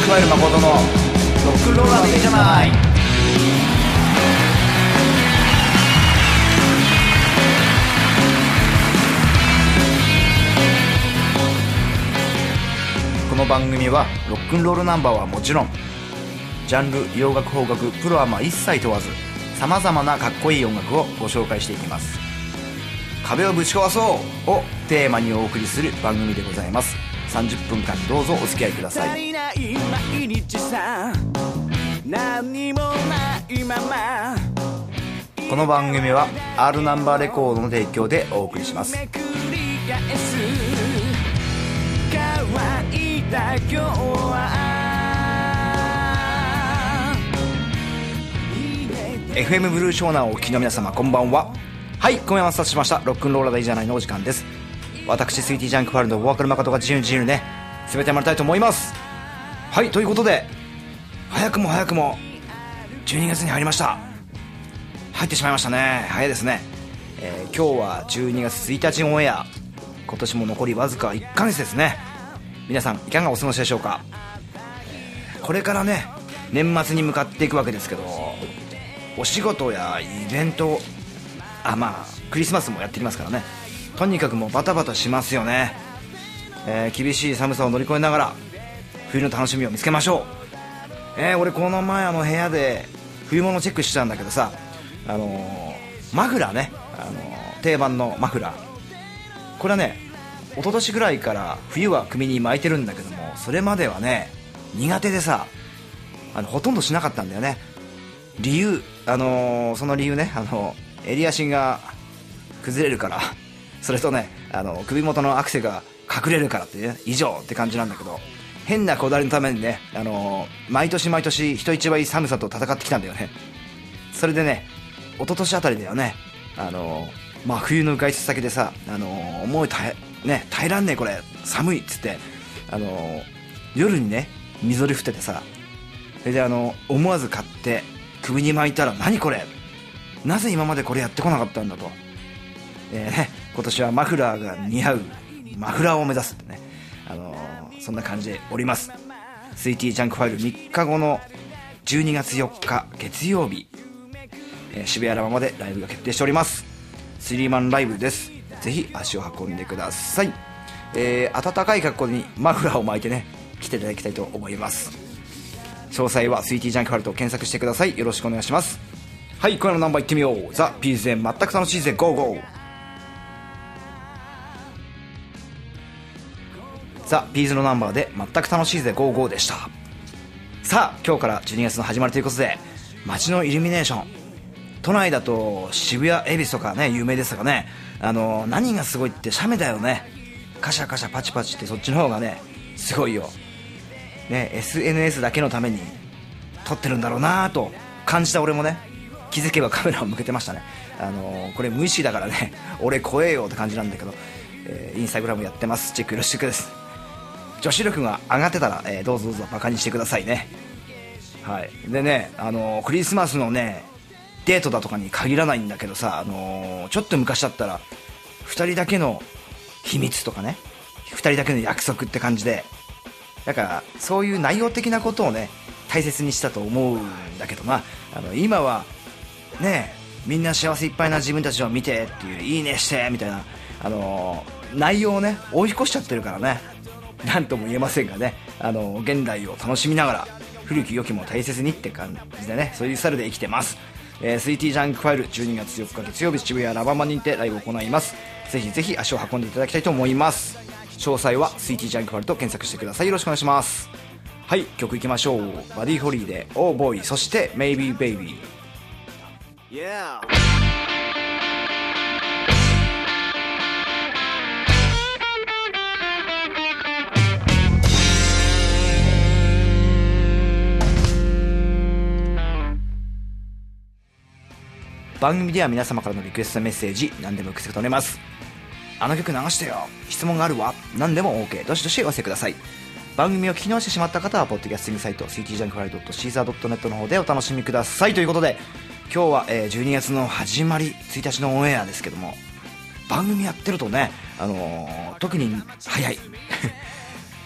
クワイル誠のロックンローラーでいいじゃない。この番組はロックンロールナンバーはもちろん、ジャンル、洋楽、邦楽、プロアマ一切問わず、さまざまなかっこいい音楽をご紹介していきます。壁をぶち壊そうをテーマにお送りする番組でございます。30分間どうぞお付き合いください。この番組は R ナンバーレコードの提供でお送りします。FM ブルー湘南をお聞きの皆様、こんばんは。はい、今夜もスタートしましたロックンローラーでいいじゃないのお時間です。私スイーティージャンクファルのボーカル誠が自由にね進めてまいりたいと思います。はい、ということで早くも12月に入りました。入ってしまいましたね。早いですね。今日は12月1日オンエア。今年も残りわずか1ヶ月ですね。皆さんいかがお過ごしでしょうか。これからね年末に向かっていくわけですけど、お仕事やイベント、クリスマスもやってきますからね。とにかくもうバタバタしますよね。厳しい寒さを乗り越えながら冬の楽しみを見つけましょう。俺この前部屋で冬物チェックしてたんだけどさ、マフラーね、定番のマフラー、これはね一昨年ぐらいから冬は首に巻いてるんだけども、それまではね苦手でさ、ほとんどしなかったんだよね。理由、その理由ね、襟足が崩れるから、それとね首元のアクセが隠れるからってね、以上って感じなんだけど、変なこだわりのためにね、毎年人一倍寒さと戦ってきたんだよね。それでね一昨年あたりだよね、冬の外出先でさ、もう耐えらんねえこれ寒いっつって、夜にねみぞれ降っててさ、それで思わず買って首に巻いたら、何これ、なぜ今までこれやってこなかったんだと、今年はマフラーが似合うマフラーを目指すってね、そんな感じでおります。スイーティージャンクファイル3日後の12月4日月曜日、渋谷ラマまでライブが決定しております。スリーマンライブです。ぜひ足を運んでください。暖かい格好にマフラーを巻いてね来ていただきたいと思います。詳細はスイーティージャンクファイルと検索してください。よろしくお願いします。はい、今夜のナンバーいってみよう。ザ・ピーズで全く楽しいぜ、ゴーゴー。ザ・ピーズのナンバーで全く楽しいぜ、ゴーゴーでした。さあ、今日から12月の始まりということで、街のイルミネーション、都内だと渋谷恵比寿とかね有名ですがね、何がすごいって写メだよね。カシャカシャパチパチって、そっちの方がねすごいよね。 SNS だけのために撮ってるんだろうなと感じた俺もね、気づけばカメラを向けてましたね。これ無意識だからね、俺怖えよって感じなんだけど、インスタグラムやってます。チェックよろしくです。女子力が上がってたら、どうぞバカにしてくださいね。はい。でね、クリスマスのねデートだとかに限らないんだけどさ、ちょっと昔だったら2人だけの秘密とかね、2人だけの約束って感じで、だからそういう内容的なことをね大切にしたと思うんだけどな、今はねみんな幸せいっぱいな自分たちを見てっていう、いいねしてみたいな内容をね追い越しちゃってるからね、なんとも言えませんがね、現代を楽しみながら古き良きも大切にって感じでね、そういうスタイルで生きてます。スイーティージャンクファイル12月4日月曜日渋谷ラバマにてライブを行います。ぜひぜひ足を運んでいただきたいと思います。詳細はスイーティージャンクファイルと検索してください。よろしくお願いします。はい、曲いきましょう。バディホリーで Oh Boy、 そして Maybe Baby、 yeah。番組では皆様からのリクエストメッセージ何でも受け付けております。あの曲流してよ、質問があるわ、何でも OK、 どしどしお寄せください。番組を聞き直してしまった方はポッドキャスティングサイト ctjunkfile.caesar.net の方でお楽しみください。ということで今日は12月の始まり1日のオンエアですけども、番組やってるとね、特に早い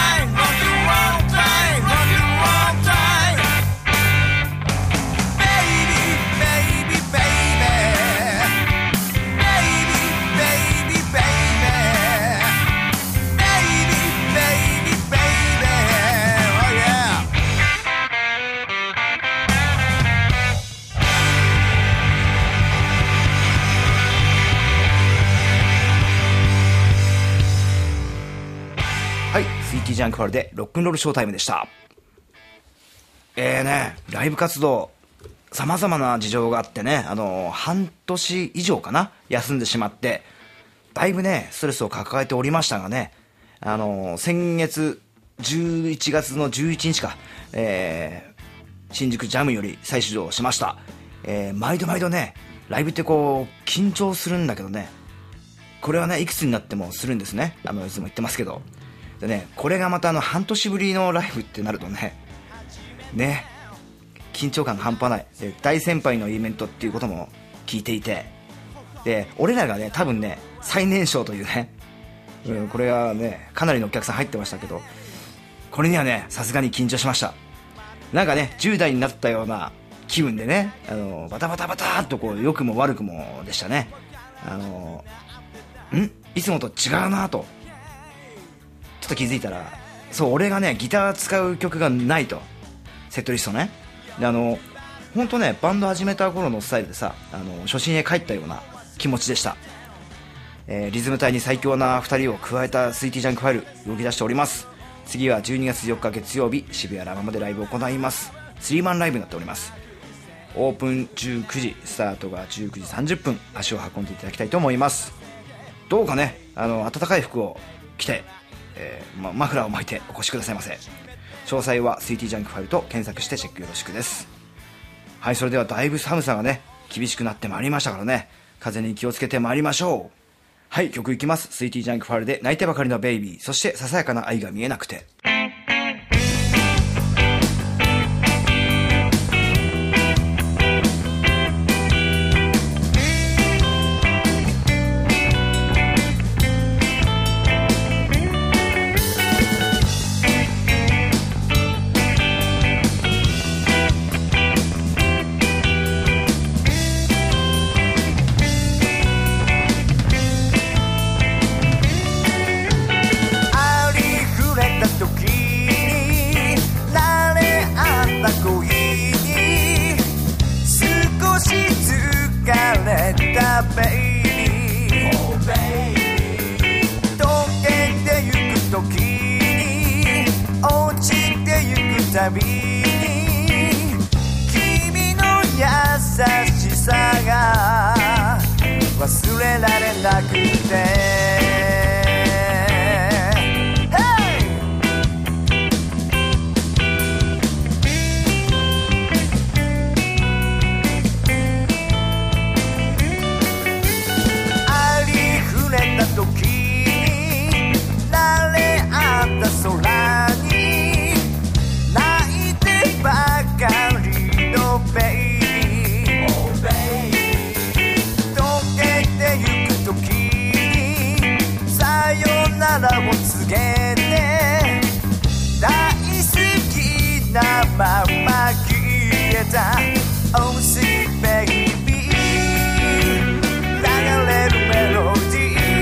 time, rock and roll time, rock and roll time. Baby, baby, baby. Baby, baby, baby. Baby, baby, baby. Oh yeah. はい、スイーティージャンクファルでロックンロールショータイムでした。ライブ活動様々な事情があってね、半年以上かな休んでしまって、だいぶねストレスを抱えておりましたがね、先月11月の11日か、新宿ジャムより再出場しました。毎度ねライブってこう緊張するんだけどね、これはねいくつになってもするんですね。いつも言ってますけど、でね、これがまた半年ぶりのライブってなるとね緊張感が半端ない。で大先輩のイベントっていうことも聞いていて、 で俺らがね多分ね最年少というね、これはねかなりのお客さん入ってましたけど、これにはねさすがに緊張しました。なんかね10代になったような気分でね、バタバタバタっとこう良くも悪くもでしたね。いつもと違うなとちょっと気づいたら、そう俺がねギター使う曲がないと、セットリストね。で本当ねバンド始めた頃のスタイルでさ、初心へ帰ったような気持ちでした。リズム隊に最強な2人を加えたスイーティージャンクファイル動き出しております。次は12月4日月曜日、渋谷ラマまでライブを行います。3マンライブになっております。オープン19時、スタートが19時30分、足を運んでいただきたいと思います。どうかね暖かい服を着て、マフラーを巻いてお越しくださいませ。詳細はスイーティージャンクファイルと検索してチェックよろしくです。はい、それではだいぶ寒さがね厳しくなってまいりましたからね、風に気をつけてまいりましょう。はい、曲いきます。スイーティージャンクファイルで泣いてばかりのベイビー、そしてささやかな愛が見えなくて。 たびに君の優しさが忘れられなくて、ありふれた時に慣れ合った空にばかりのベイビー、溶けてゆく時にさよならを告げて、大好きなまま消えた Oh sweet baby、 流れるメロディー、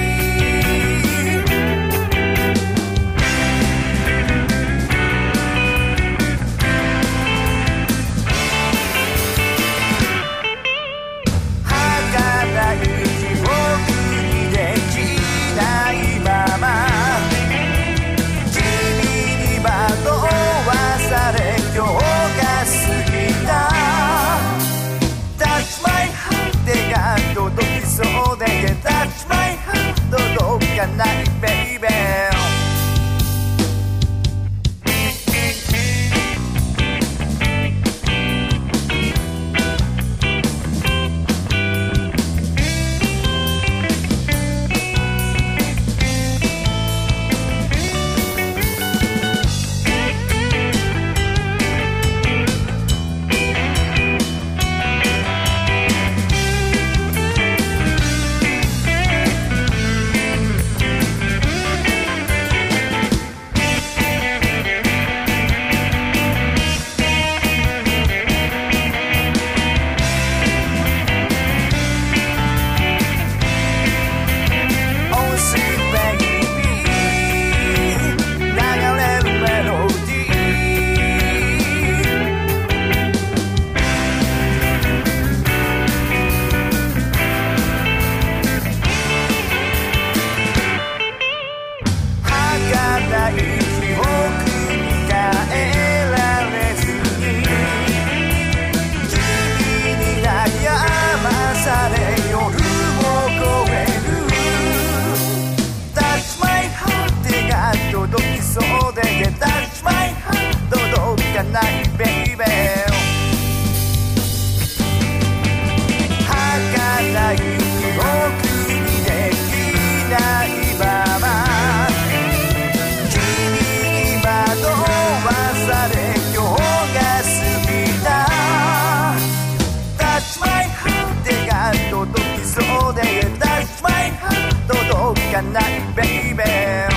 かないベイベー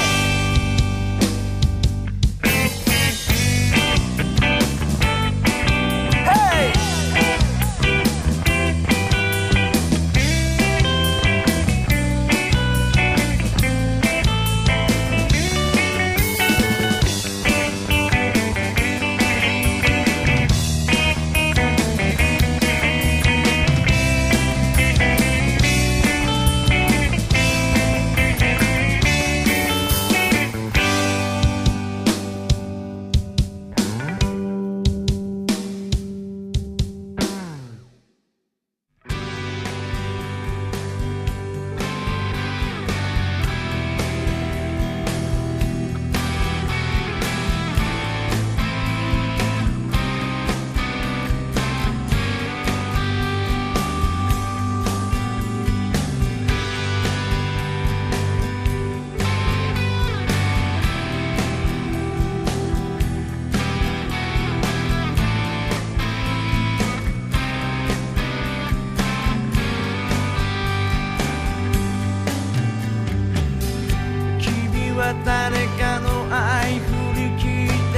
誰かの愛振り切って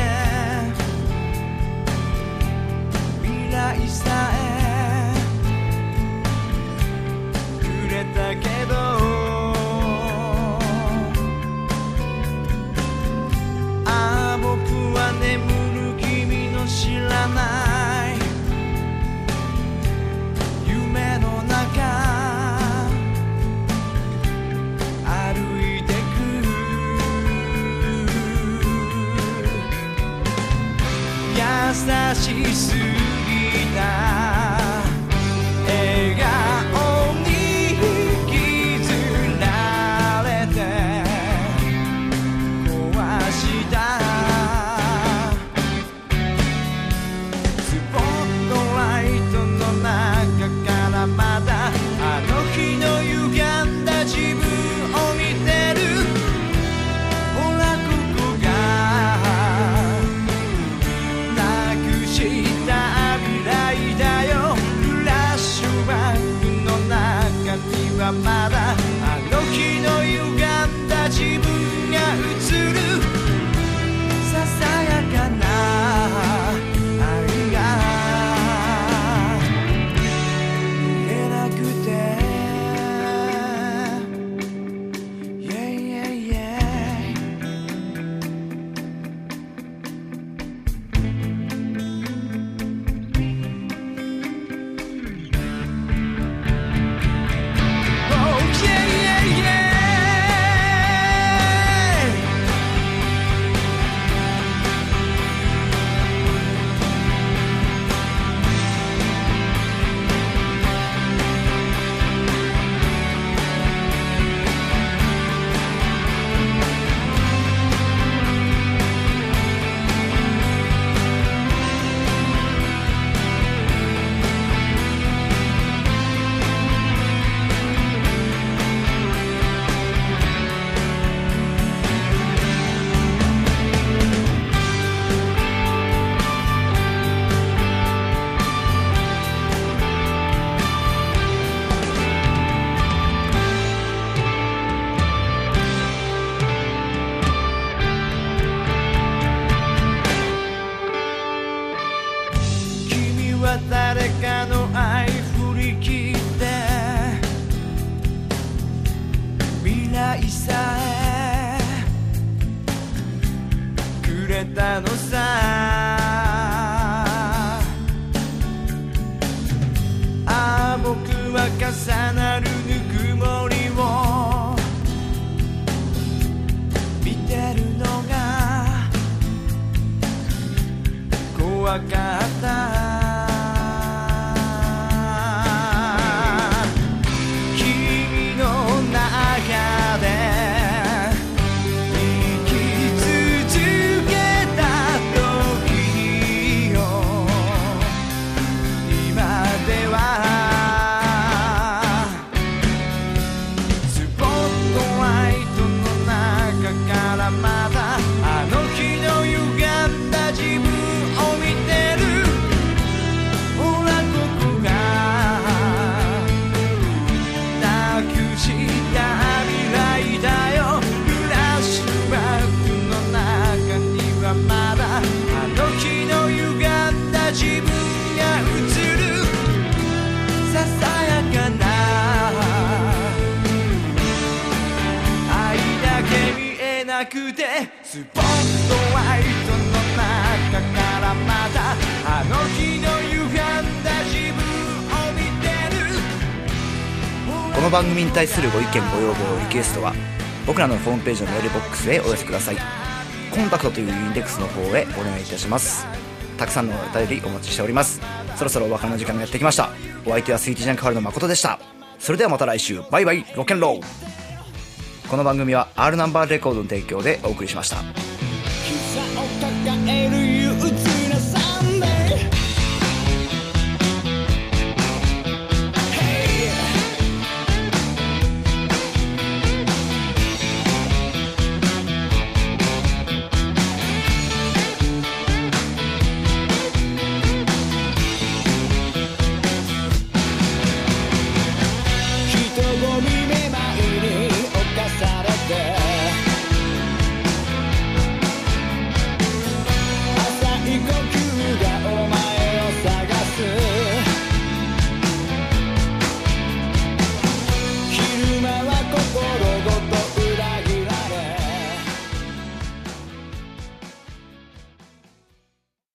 未来さえくれたけどああ僕は眠る君の知らない夢の中歩いて優しすぎた笑顔に引きずられて壊したスポットライトの中からまだあの日の歪んだ自分を見てるほらここがした未来だよフラッシュバックの中にはまだあの日の歪んだ自分が映るささやかな愛が見えなくて Yeah, yeah, yeah誰かの愛振り切って未来さえくれたのさああ僕は重なるぬくもりを見てるのが怖かったまだあの日の歪んだ自分を見てるスポットライトの中からまたあの日の歪んだ自分を見てる。 この番組に対するご意見ご要望リクエストは僕らのホームページのメールボックスへお寄せください。コンタクトというインデックスの方へお願いいたします。たくさんのお便りお待ちしております。そろそろお別れの時間がやってきました。お相手はスイーティージャンクファルの誠でした。それではまた来週、バイバイロックンロール。この番組は R ナンバーレコードの提供でお送りしました。